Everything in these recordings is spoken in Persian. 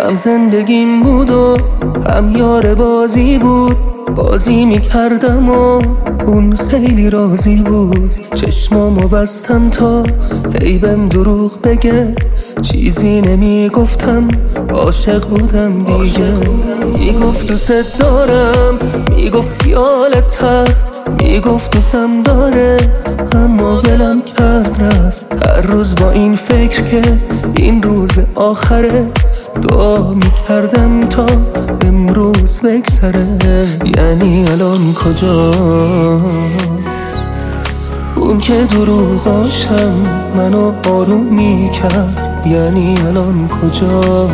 هم زندگیم بود و هم یار بازی بود. بازی میکردم و اون خیلی راضی بود. چشمامو بستم تا هی بهم دروغ بگه، چیزی نمیگفتم، عاشق بودم دیگه. میگفت دوست دارم، میگفت خیال تخت، میگفت دوستم داره، اما ولم کرد رفت. هر روز با این فکر که این روز آخره، دعا میکردم تا امروز بگذره. یعنی الان کجاست اون که دروغاشم منو آروم میکرد؟ یعنی الان کجاست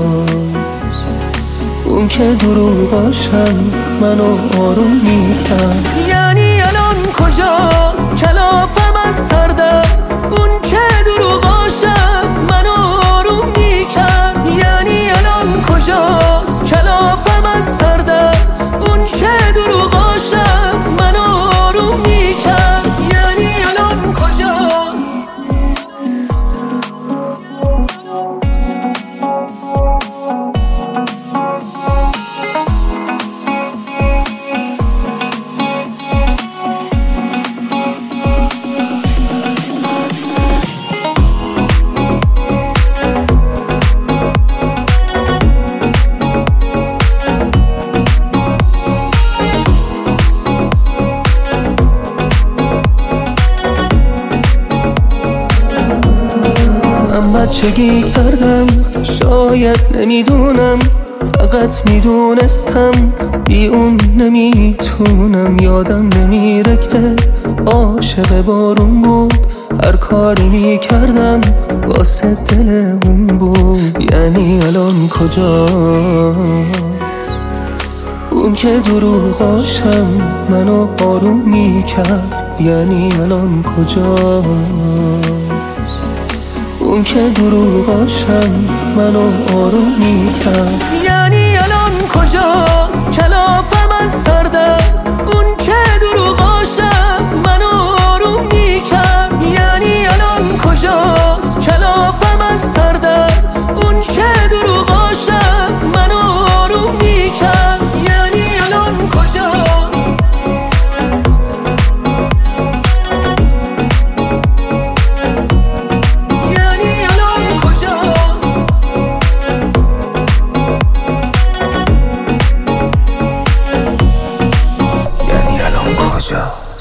اون که دروغاشم منو آروم میکرد؟ یعنی الان کجاست کلافم از سردم اون که دروغاشم منو آروم میکرد؟ یعنی الان کجاست کلافم از سردم اون که دروغاشم منو آروم میکرد؟ یعنی الان کجاست؟ بچگی کردم، شاید نمیدونم، فقط میدونستم بی اون نمیتونم. یادم نمیره که عاشق بارون بود، هر کاری میکردم واسه دل اون بود. یعنی الان کجاست اون که دروغاشم منو آروم میکرد؟ یعنی الان کجاست اون که دروغاشم منو آروم میکرد؟ یعنی الان کجاست کلافم از سردم اون که دروغاشم منو آروم میکرد؟ یعنی الان کجاست کلافم از سردم اون که دروغاشم منو آروم میکرد؟ یعنی الان کجاست؟ کجا؟